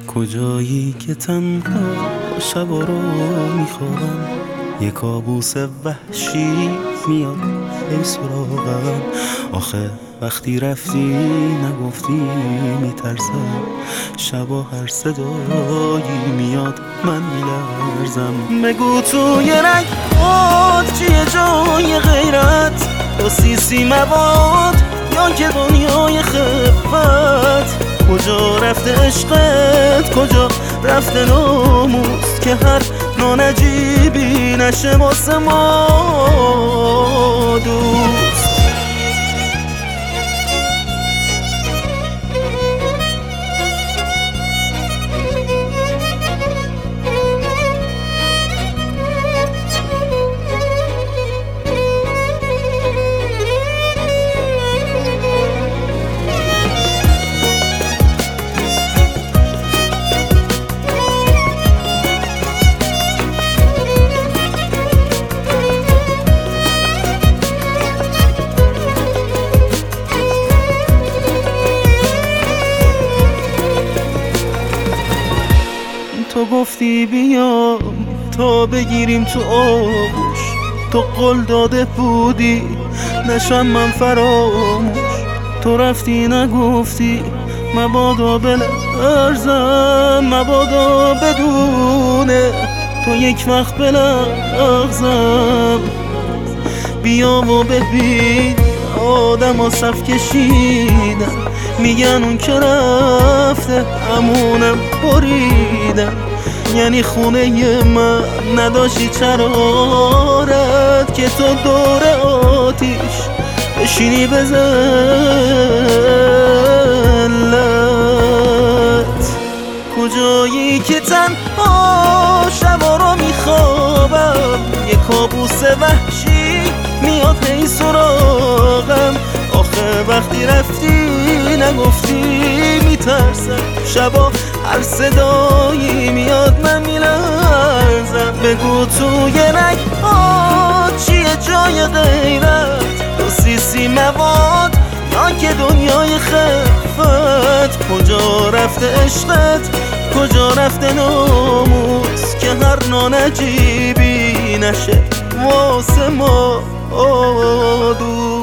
کجایی که تنها شبا رو میخوابم، یه کابوس وحشی میاد ای سراغم. آخه وقتی رفتی نگفتی میترسم، شبا هر صدایی میاد من میلرزم. بگو توی رنگات چیه جای غیرت، تو سیسی مواد یا که دنیای خفت؟ کجا رفته عشقت، کجا رفته ناموس که هر نانجیبی نشه واسه ما دوست؟ تو گفتی بیام تا بگیریم تو آغوش، تو قول داده بودی نشم من فراموش. تو رفتی نگفتی مبادا بلرزم، مبادا بدونه تو یک وقت بلغزم. بیا و ببین آدم ها صف کشیدن، میگن اون که رفته همونم بریدن. یعنی خونه من نداشتی چرارت که تو دور آتیش بشینی به ذلت. کجایی که تنها شبا رو میخوابم، یه کابوس وحشی میاد هی سراغم. آخه وقتی رفتی نگفتی میترسم، شبا هر صدایی میاد من میلرزم. بگو توی رگ‌هات چیه جای غیرت، تو سیسی مواد یا که دنیای خفت؟ کجا رفته عشقت، کجا رفته ناموس که هر نانجیبی نشه واسه ما دوست؟